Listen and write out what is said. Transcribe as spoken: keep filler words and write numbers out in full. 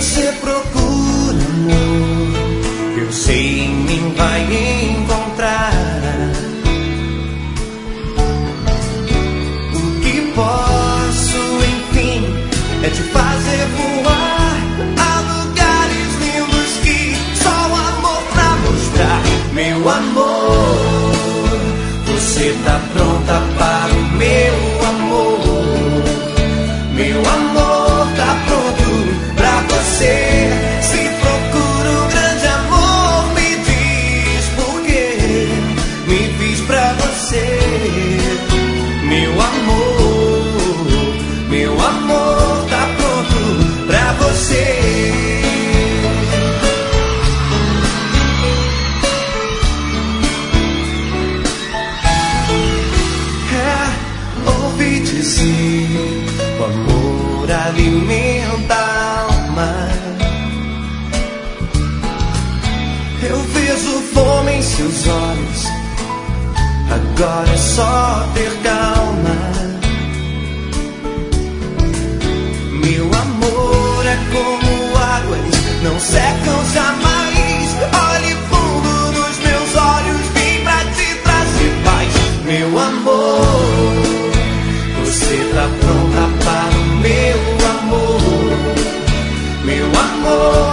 você procura amor, eu sei em mim vai encontrar. O que posso, enfim, é te fazer voar a lugares lindos que só o amor pra mostrar. Meu amor, você tá pronta para o meu amor. Meu amor tá pronto pra você. Se procura um grande amor, me diz por quê. Me fiz pra você. Meu amor, meu amor tá pronto pra você. É, ouvi dizer, o amor alimenta a alma. Eu vejo fome em seus olhos, agora é só ter calma. Meu amor é como águas, não secam jamais. Olhe fundo nos meus olhos, vim pra te trazer paz. Meu amor, você tá pronta para o meu amor. Meu amor